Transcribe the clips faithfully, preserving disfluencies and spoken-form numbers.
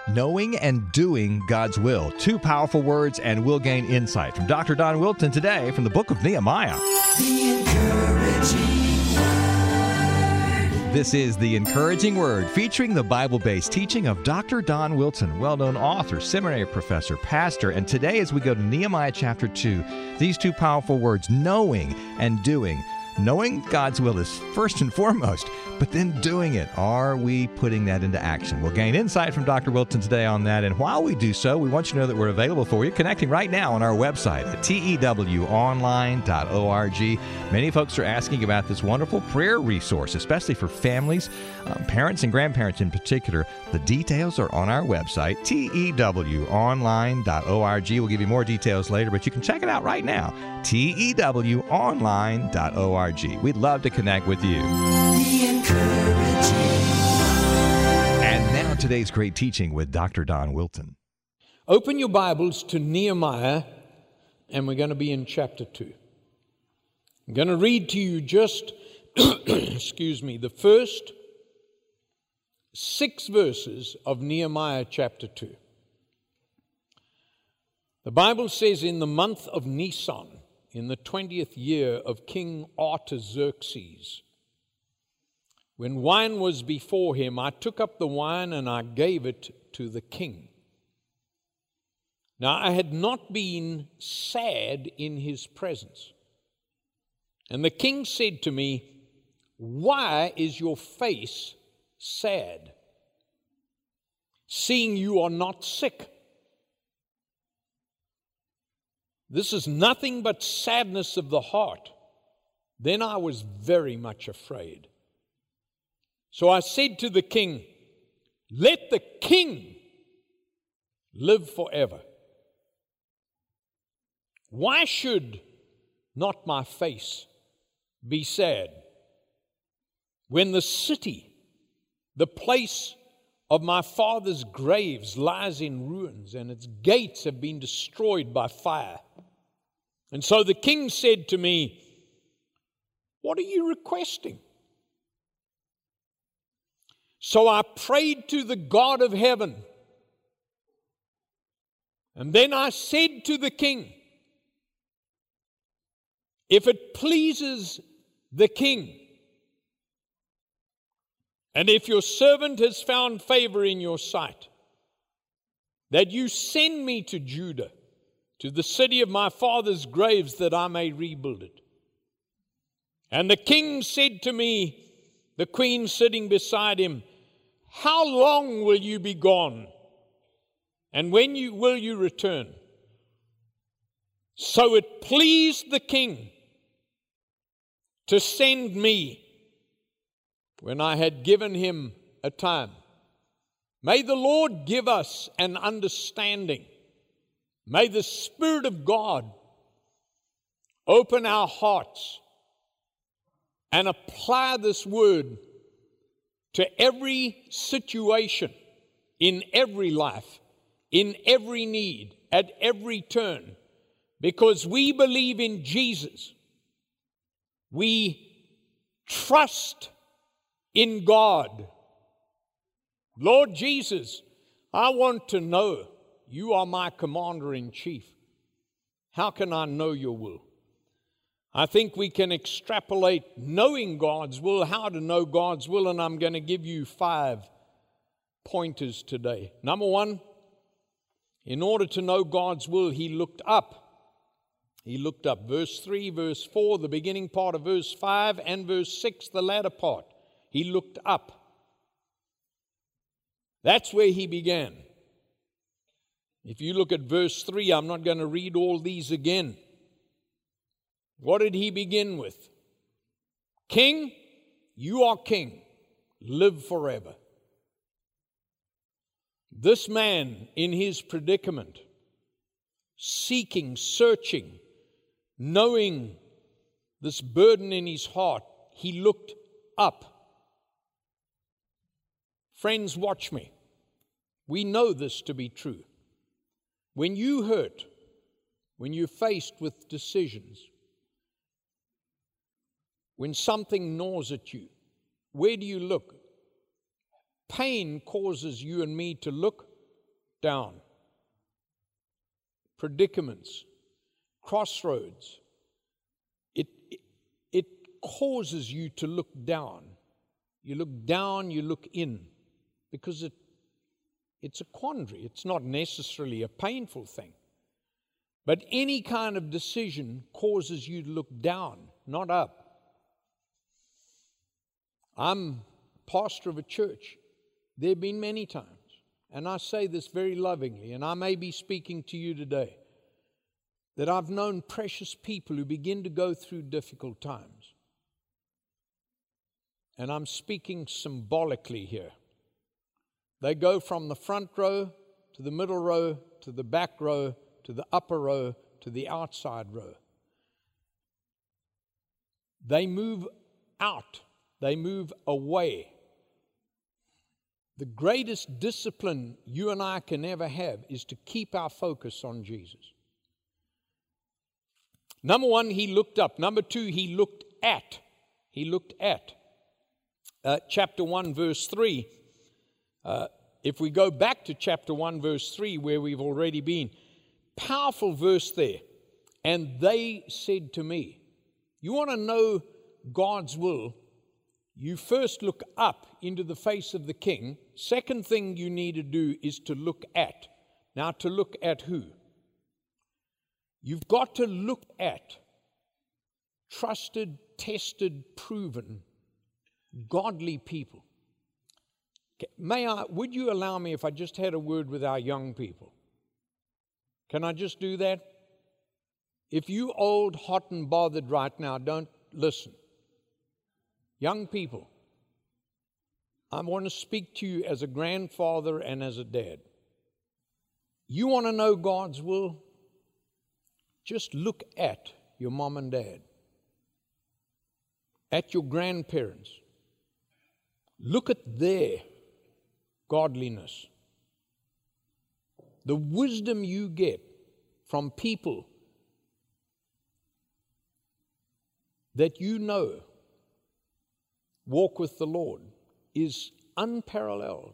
Knowing and doing God's will. Two powerful words, and we'll gain insight from Doctor Don Wilton today from the book of Nehemiah. The Encouraging Word. This is The Encouraging Word, featuring the Bible-based teaching of Doctor Don Wilton, well-known author, seminary professor, pastor. And today, as we go to Nehemiah chapter two, these two powerful words, knowing and doing. Knowing God's will is first and foremost, but then doing it. Are we putting that into action? We'll gain insight from Doctor Wilton today on that. And while we do so, we want you to know that we're available for you, connecting right now on our website at T E W online dot org. Many folks are asking about this wonderful prayer resource, especially for families, um, parents and grandparents in particular. The details are on our website, T E W online dot org. We'll give you more details later, but you can check it out right now, T E W online dot org. We'd love to connect with you. The Encouraging. And now today's great teaching with Doctor Don Wilton. Open your Bibles to Nehemiah, and we're going to be in chapter two. I'm going to read to you just, excuse me, the first six verses of Nehemiah chapter two. The Bible says, in the month of Nisan, in the twentieth year of King Artaxerxes, when wine was before him, I took up the wine and I gave it to the king. Now I had not been sad in his presence. And the king said to me, why is your face sad, seeing you are not sick? This is nothing but sadness of the heart. Then I was very much afraid. So I said to the king, let the king live forever. Why should not my face be sad when the city, the place of my father's graves, lies in ruins and its gates have been destroyed by fire? And so the king said to me, what are you requesting? So I prayed to the God of heaven. And then I said to the king, if it pleases the king, and if your servant has found favor in your sight, that you send me to Judah, to the city of my father's graves, that I may rebuild it. And the king said to me, the queen sitting beside him, how long will you be gone? And when you will you return? So it pleased the king to send me when I had given him a time. May the Lord give us an understanding. May the Spirit of God open our hearts and apply this word to every situation, in every life, in every need, at every turn. Because we believe in Jesus. We trust in God. Lord Jesus, I want to know you are my commander-in-chief. How can I know your will? I think we can extrapolate knowing God's will, how to know God's will, and I'm going to give you five pointers today. Number one, in order to know God's will, he looked up. He looked up. Verse three, verse four, the beginning part of verse five, and verse six, the latter part. He looked up. That's where he began. If you look at verse three, I'm not going to read all these again. What did he begin with? King, you are king. Live forever. This man in his predicament, seeking, searching, knowing this burden in his heart, he looked up. Friends, watch me. We know this to be true. When you hurt, when you're faced with decisions, when something gnaws at you, where do you look? Pain causes you and me to look down. Predicaments, crossroads. It, it, it causes you to look down. You look down, you look in, because it, it's a quandary. It's not necessarily a painful thing. But any kind of decision causes you to look down, not up. I'm pastor of a church. There have been many times, and I say this very lovingly, and I may be speaking to you today, that I've known precious people who begin to go through difficult times. And I'm speaking symbolically here. They go from the front row to the middle row to the back row to the upper row to the outside row. They move out. They move away. The greatest discipline you and I can ever have is to keep our focus on Jesus. Number one, he looked up. Number two, he looked at. He looked at. Uh, chapter one, verse three. Uh, if we go back to chapter one, verse three, where we've already been, powerful verse there. And they said to me, you want to know God's will, you first look up into the face of the king. Second thing you need to do is to look at. Now, to look at who? You've got to look at trusted, tested, proven, godly people. May I, would you allow me if I just had a word with our young people? Can I just do that? If you old, hot and bothered right now, don't listen. Young people, I want to speak to you as a grandfather and as a dad. You want to know God's will? Just look at your mom and dad, at your grandparents. Look at their godliness. The wisdom you get from people that you know walk with the Lord is unparalleled.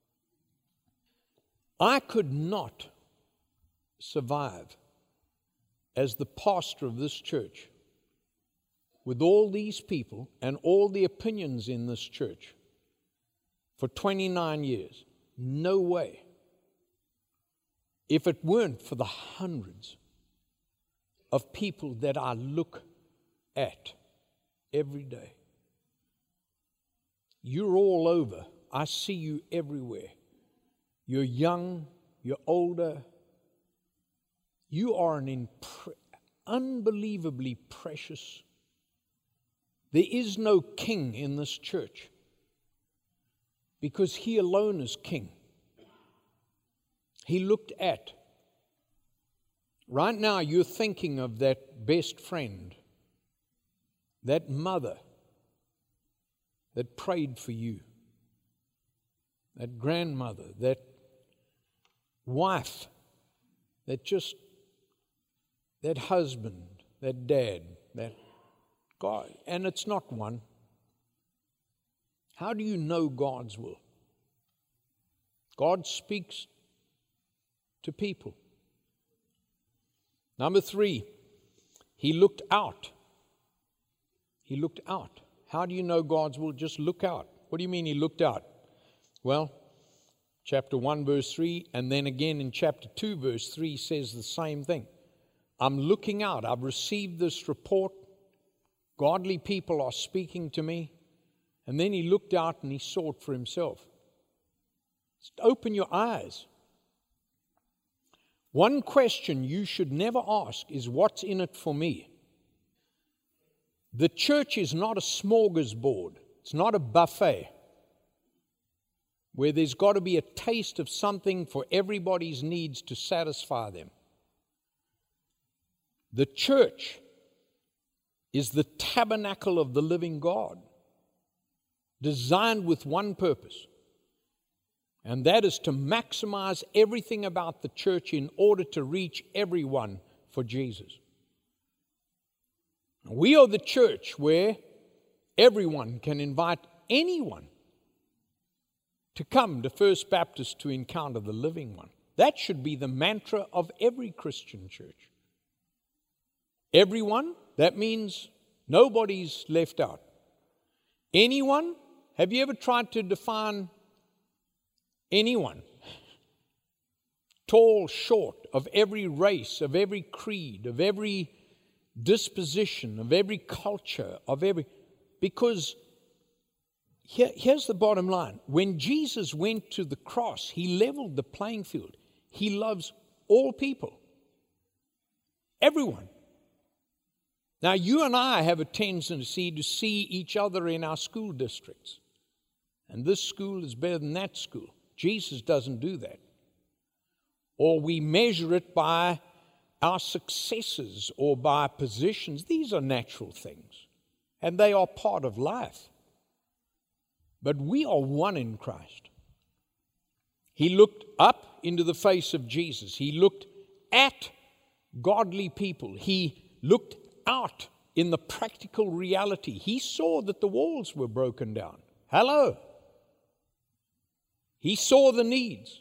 I could not survive as the pastor of this church with all these people and all the opinions in this church for twenty-nine years. No way. If it weren't for the hundreds of people that I look at every day. You're all over. I see you everywhere. You're young, you're older. You are an impre- unbelievably precious. There is no king in this church because he alone is king. He looked at. Right now you're thinking of that best friend, that mother that prayed for you, that grandmother, that wife, that just, that husband, that dad, that God. And it's not one. How do you know God's will? God speaks to people. Number three, he looked out. He looked out. How do you know God's will? Just look out. What do you mean he looked out? Well, chapter one, verse three, and then again in chapter two, verse three says the same thing. I'm looking out. I've received this report. Godly people are speaking to me. And then he looked out and he saw it for himself. Just open your eyes. One question you should never ask is, what's in it for me? The church is not a smorgasbord. It's not a buffet where there's got to be a taste of something for everybody's needs to satisfy them. The church is the tabernacle of the living God, designed with one purpose, and that is to maximize everything about the church in order to reach everyone for Jesus. We are the church where everyone can invite anyone to come to First Baptist to encounter the living one. That should be the mantra of every Christian church. Everyone, that means nobody's left out. Anyone, have you ever tried to define anyone? Tall, short, of every race, of every creed, of every disposition, of every culture, of every... Because here, here's the bottom line. When Jesus went to the cross, he leveled the playing field. He loves all people. Everyone. Now, you and I have a tendency to see each other in our school districts. And this school is better than that school. Jesus doesn't do that. Or we measure it by our successes or by positions. These are natural things, and they are part of life. But we are one in Christ. He looked up into the face of Jesus. He looked at godly people. He looked out in the practical reality. He saw that the walls were broken down. Hello. He saw the needs.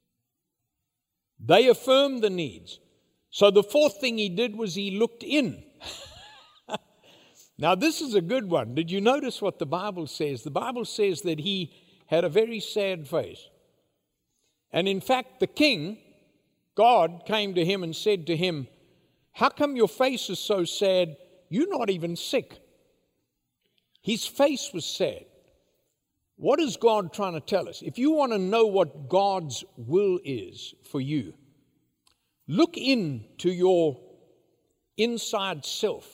They affirmed the needs. So the fourth thing he did was he looked in. Now this is a good one. Did you notice what the Bible says? The Bible says that he had a very sad face. And in fact, the king, God, came to him and said to him, "How come your face is so sad? You're not even sick." His face was sad. What is God trying to tell us? If you want to know what God's will is for you, look into your inside self.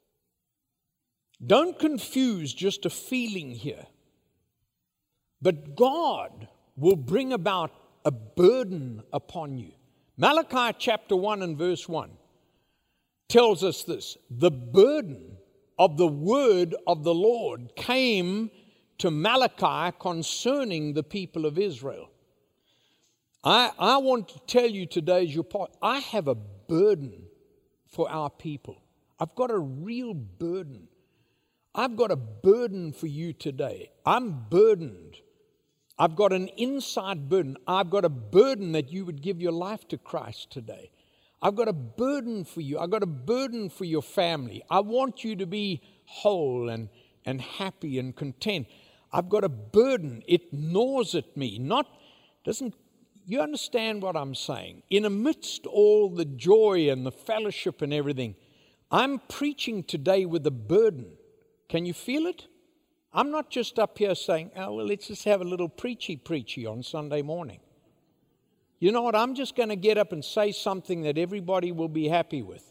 Don't confuse just a feeling here. But God will bring about a burden upon you. Malachi chapter one and verse one tells us this: the burden of the word of the Lord came to Malachi concerning the people of Israel. I, I want to tell you today, as your part, I have a burden for our people. I've got a real burden. I've got a burden for you today. I'm burdened. I've got an inside burden. I've got a burden that you would give your life to Christ today. I've got a burden for you. I've got a burden for your family. I want you to be whole and, and happy and content. I've got a burden. It gnaws at me. Not, doesn't, you understand what I'm saying? In amidst all the joy and the fellowship and everything, I'm preaching today with a burden. Can you feel it? I'm not just up here saying, oh, well, let's just have a little preachy-preachy on Sunday morning. You know what? I'm just going to get up and say something that everybody will be happy with.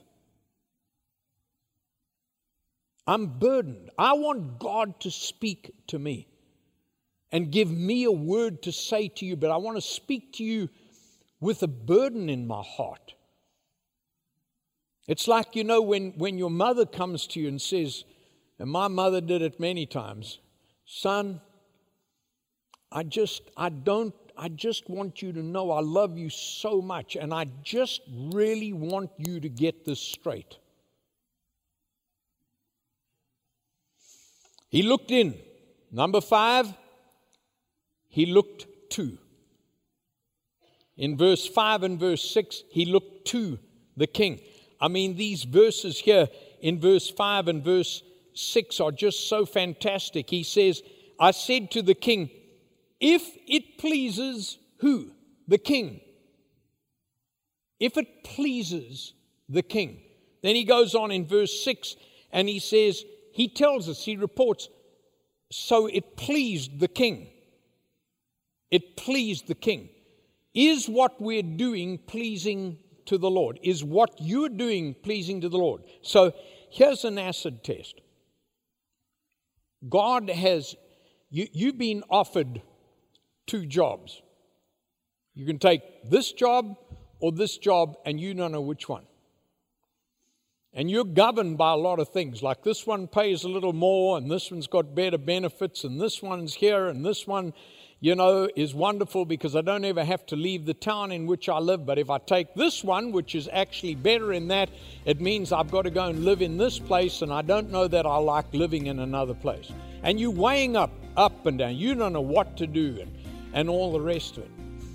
I'm burdened. I want God to speak to me and give me a word to say to you, but I want to speak to you with a burden in my heart. It's like, you know, when, when your mother comes to you and says, and my mother did it many times, son, I just, I don't, I just want you to know I love you so much, and I just really want you to get this straight. He looked in. Number five, he looked to. In verse five and verse six, he looked to the king. I mean, these verses here in verse five and verse six are just so fantastic. He says, I said to the king, if it pleases who? The king. If it pleases the king. Then he goes on in verse six and he says, he tells us, he reports, so it pleased the king. It pleased the king. Is what we're doing pleasing to the Lord? Is what you're doing pleasing to the Lord? So here's an acid test. God has, you, you've been offered two jobs. You can take this job or this job, and you don't know which one. And you're governed by a lot of things, like this one pays a little more, and this one's got better benefits, and this one's here, and this one, you know, is wonderful because I don't ever have to leave the town in which I live. But if I take this one, which is actually better in that, it means I've got to go and live in this place, and I don't know that I like living in another place. And you're weighing up, up and down. You don't know what to do, and, and all the rest of it.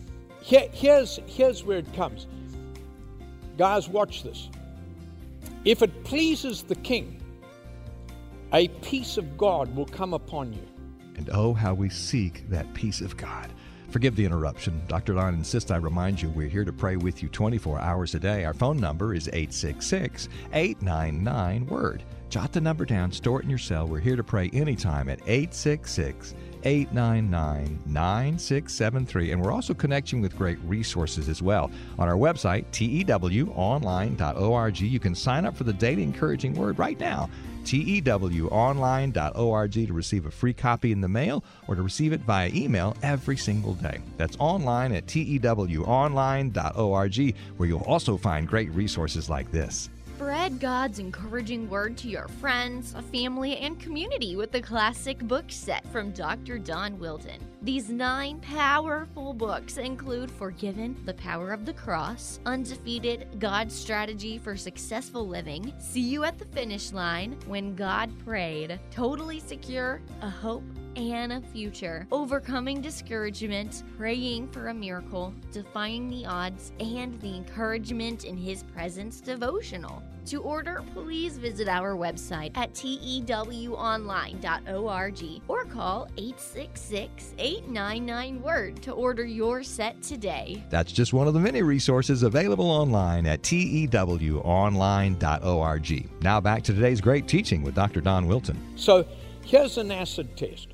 here, here's, here's where it comes. Guys, watch this. If it pleases the king, a peace of God will come upon you. And oh, how we seek that peace of God. Forgive the interruption. Doctor Don insists I remind you we're here to pray with you twenty-four hours a day. Our phone number is eight six six, eight nine nine, WORD. Jot the number down, store it in your cell. We're here to pray anytime at eight six six, eight nine nine, nine six seven three. And we're also connecting with great resources as well. On our website, T E W online dot org, you can sign up for the Daily Encouraging Word right now. T E W online dot org to receive a free copy in the mail or to receive it via email every single day. That's online at T E W online dot org, where you'll also find great resources like this. Spread God's encouraging word to your friends, family, and community with the classic book set from Doctor Don Wilton. These nine powerful books include Forgiven, The Power of the Cross, Undefeated, God's Strategy for Successful Living, See You at the Finish Line, When God Prayed, Totally Secure, A Hope, and a Future, Overcoming Discouragement, Praying for a Miracle, Defying the Odds, and the Encouragement in His Presence devotional. To order, please visit our website at T E W online dot org or call eight six six, eight nine nine, WORD to order your set today. That's just one of the many resources available online at T E W online dot org. Now back to today's great teaching with Doctor Don Wilton. So here's an acid test.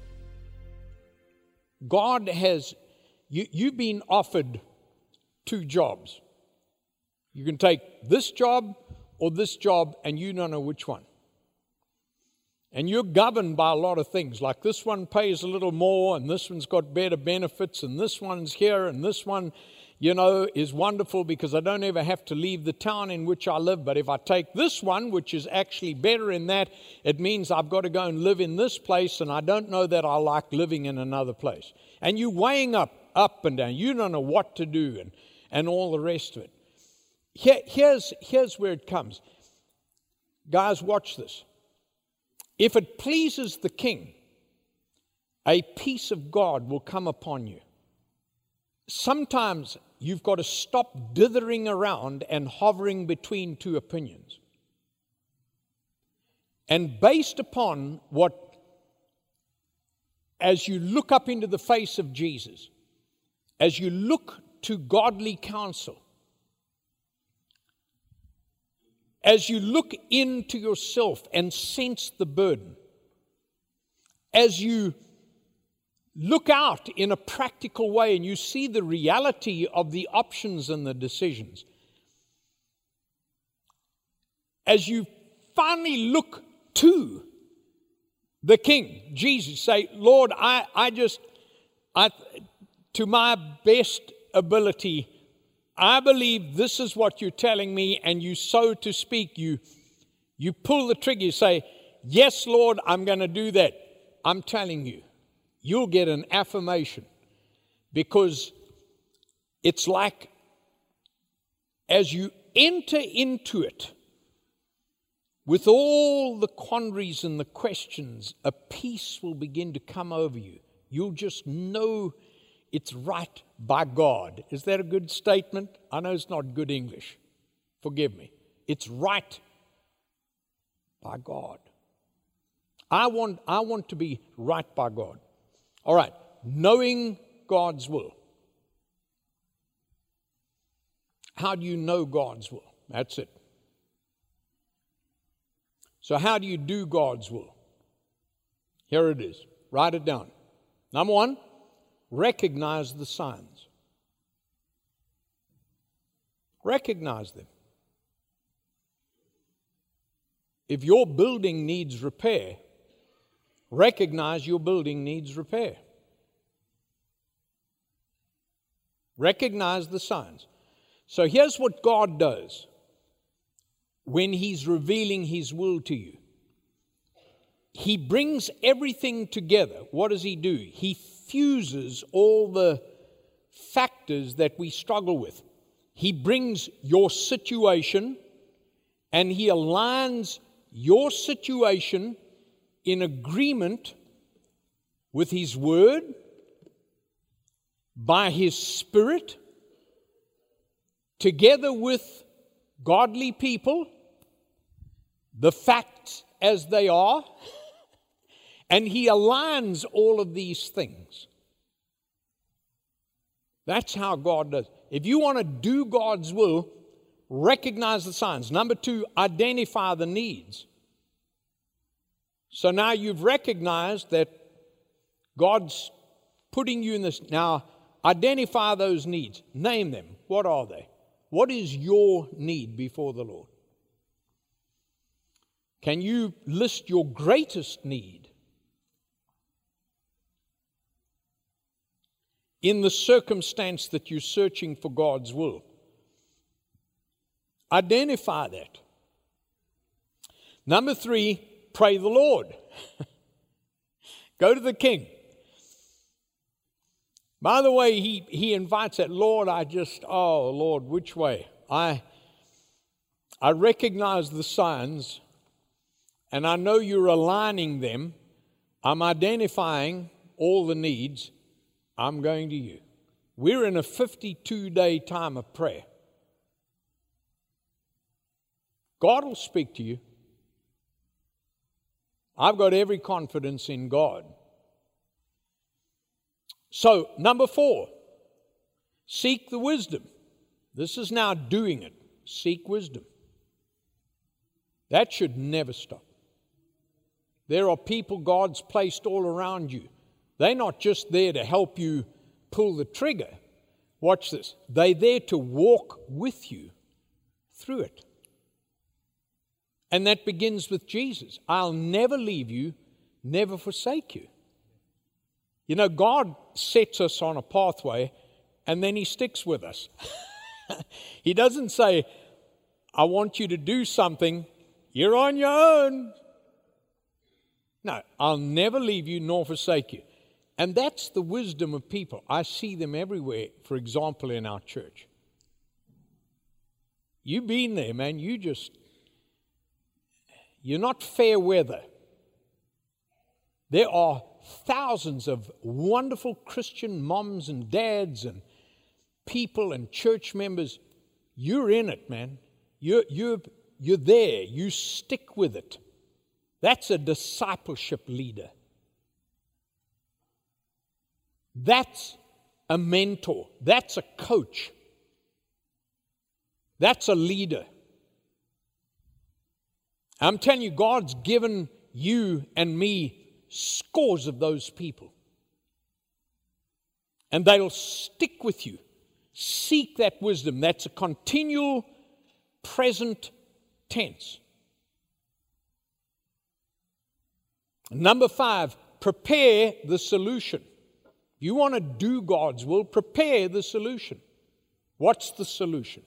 God has, you, you've been offered two jobs. You can take this job or this job, and you don't know which one. And you're governed by a lot of things, like this one pays a little more, and this one's got better benefits, and this one's here, and this one, you know, is wonderful because I don't ever have to leave the town in which I live. But if I take this one, which is actually better in that, it means I've got to go and live in this place, and I don't know that I like living in another place. And you're weighing up, up and down. You don't know what to do, and, and all the rest of it. Here, here's, here's where it comes. Guys, watch this. If it pleases the king, a peace of God will come upon you. Sometimes you've got to stop dithering around and hovering between two opinions. And based upon what, as you look up into the face of Jesus, as you look to godly counsel, as you look into yourself and sense the burden, as you look out in a practical way and you see the reality of the options and the decisions, as you finally look to the King, Jesus, say, Lord, I, I just, I, to my best ability, I believe this is what you're telling me, and you, so to speak, you, you pull the trigger, you say, yes, Lord, I'm going to do that. I'm telling you, you'll get an affirmation, because it's like as you enter into it with all the quandaries and the questions, a peace will begin to come over you. You'll just know it's right by God. Is that a good statement? I know it's not good English. Forgive me. It's right by God. I want, I want to be right by God. All right, knowing God's will. How do you know God's will? That's it. So how do you do God's will? Here it is. Write it down. Number one, recognize the signs. Recognize them. If your building needs repair, recognize your building needs repair. Recognize the signs. So here's what God does when He's revealing His will to you. He brings everything together. What does He do? He fuses all the factors that we struggle with. He brings your situation and He aligns your situation in agreement with His Word, by His Spirit, together with godly people, the facts as they are, and He aligns all of these things. That's how God does. If you want to do God's will, recognize the signs. Number two, identify the needs. So now you've recognized that God's putting you in this. Now, identify those needs. Name them. What are they? What is your need before the Lord? Can you list your greatest need in the circumstance that you're searching for God's will? Identify that. Number three, pray the Lord. Go to the King. By the way, he, he invites that, Lord, I just, oh, Lord, which way? I, I recognize the signs, and I know you're aligning them. I'm identifying all the needs. I'm going to you. We're in a fifty-two day time of prayer. God will speak to you. I've got every confidence in God. So, number four, seek the wisdom. This is now doing it. Seek wisdom. That should never stop. There are people God's placed all around you. They're not just there to help you pull the trigger. Watch this. They're there to walk with you through it. And that begins with Jesus. I'll never leave you, never forsake you. You know, God sets us on a pathway and then He sticks with us. He doesn't say, I want you to do something, you're on your own. No, I'll never leave you nor forsake you. And that's the wisdom of people. I see them everywhere, for example, in our church. You've been there, man. You just, you're not fair weather. There are thousands of wonderful Christian moms and dads and people and church members. You're in it, man. You're, you're, you're there. You stick with it. That's a discipleship leader. That's a mentor. That's a coach. That's a leader. I'm telling you, God's given you and me scores of those people. And they'll stick with you. Seek that wisdom. That's a continual present tense. Number five, prepare the solution. You want to do God's will, prepare the solution. What's the solution?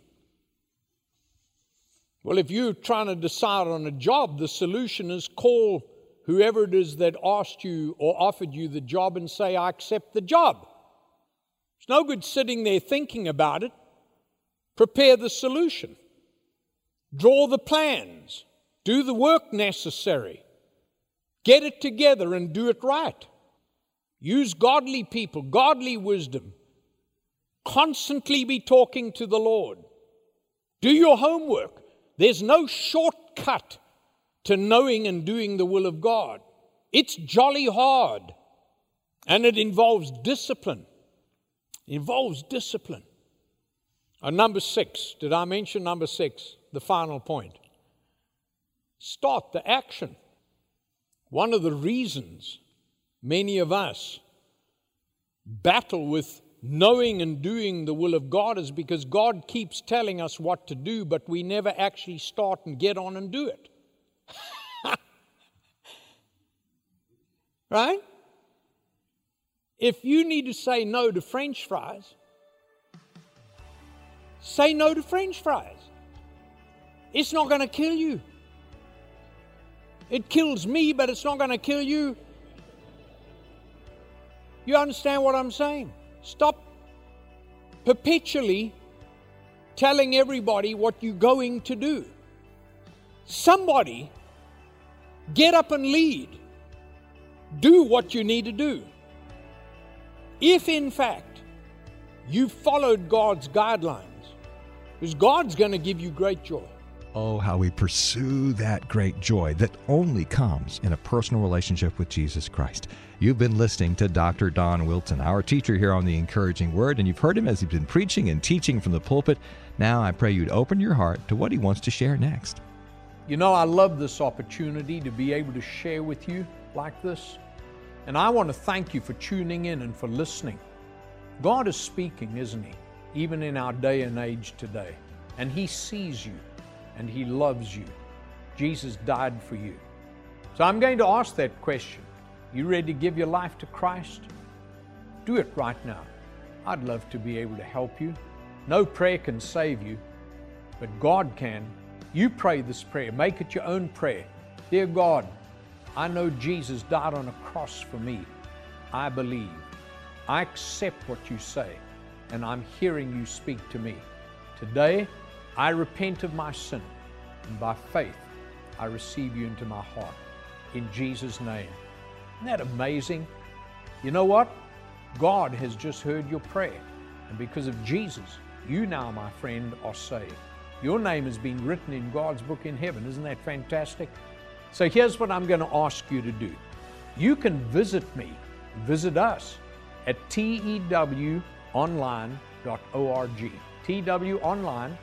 Well, if you're trying to decide on a job, the solution is call whoever it is that asked you or offered you the job and say, I accept the job. It's no good sitting there thinking about it. Prepare the solution. Draw the plans. Do the work necessary. Get it together and do it right. Use godly people, godly wisdom. Constantly be talking to the Lord. Do your homework. There's no shortcut to knowing and doing the will of God. It's jolly hard. And it involves discipline. It involves discipline. And number six, did I mention number six? The final point. Start the action. One of the reasons many of us battle with knowing and doing the will of God is because God keeps telling us what to do, but we never actually start and get on and do it. Right? If you need to say no to French fries, say no to French fries. It's not going to kill you. It kills me, but it's not going to kill you. You understand what I'm saying? Stop perpetually telling everybody what you're going to do. Somebody get up and lead. Do what you need to do. If in fact you followed God's guidelines, Because God's going to give you great joy. Oh, how we pursue that great joy that only comes in a personal relationship with Jesus Christ. You've been listening to Doctor Don Wilton, our teacher here on The Encouraging Word, and you've heard him as he's been preaching and teaching from the pulpit. Now I pray you'd open your heart to what he wants to share next. You know, I love this opportunity to be able to share with you like this. And I want to thank you for tuning in and for listening. God is speaking, isn't he? Even in our day and age today. And he sees you. And he loves you. Jesus died for you. So I'm going to ask that question. You ready to give your life to Christ? Do it right now. I'd love to be able to help you. No prayer can save you, but God can. You pray this prayer. Make it your own prayer. Dear God, I know Jesus died on a cross for me. I believe. I accept what you say, and I'm hearing you speak to me. Today, I repent of my sin, and by faith, I receive you into my heart. In Jesus' name. Isn't that amazing? You know what? God has just heard your prayer. And because of Jesus, you now, my friend, are saved. Your name has been written in God's book in heaven. Isn't that fantastic? So here's what I'm going to ask you to do. You can visit me, visit us at T E W online dot org. T W online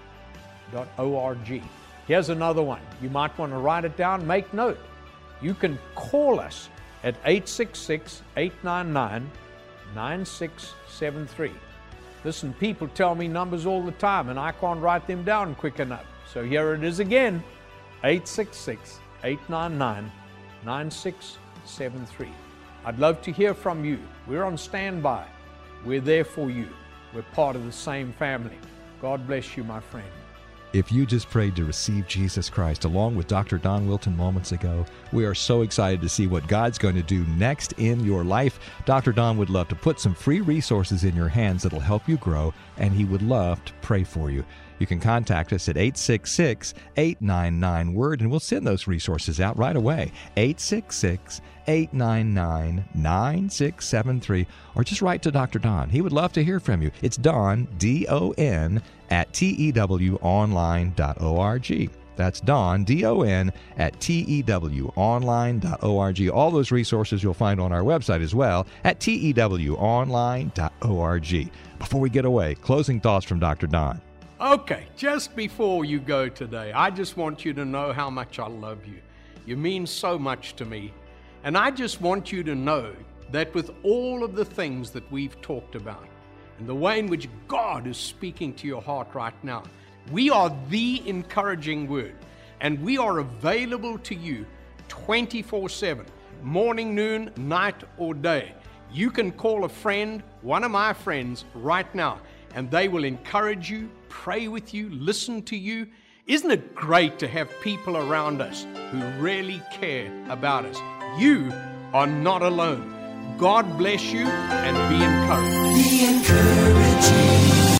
dot org. Here's another one. You might want to write it down, make note. You can call us at eight six six, eight nine nine, nine six seven three. Listen, people tell me numbers all the time and I can't write them down quick enough. So here it is again, eight six six, eight nine nine, nine six seven three. I'd love to hear from you. We're on standby. We're there for you. We're part of the same family. God bless you, my friend. If you just prayed to receive Jesus Christ along with Doctor Don Wilton moments ago, we are so excited to see what God's going to do next in your life. Doctor Don would love to put some free resources in your hands that'll help you grow, and he would love to pray for you. You can contact us at eight six six, eight nine nine, WORD, and we'll send those resources out right away. eight six six, eight nine nine, nine six seven three, or just write to Doctor Don. He would love to hear from you. It's Don, D O N, at T E W online dot org. That's Don, D O N, at T E W online dot org. All those resources you'll find on our website as well at T E W online dot org. Before we get away, closing thoughts from Doctor Don. Okay, just before you go today, I just want you to know how much I love you. You mean so much to me. And I just want you to know that with all of the things that we've talked about and the way in which God is speaking to your heart right now, we are the encouraging word, and we are available to you twenty-four seven, morning, noon, night, or day. You can call a friend, one of my friends, right now, and they will encourage you, pray with you, listen to you. Isn't it great to have people around us who really care about us? You are not alone. God bless you and be encouraged. Be encouraging.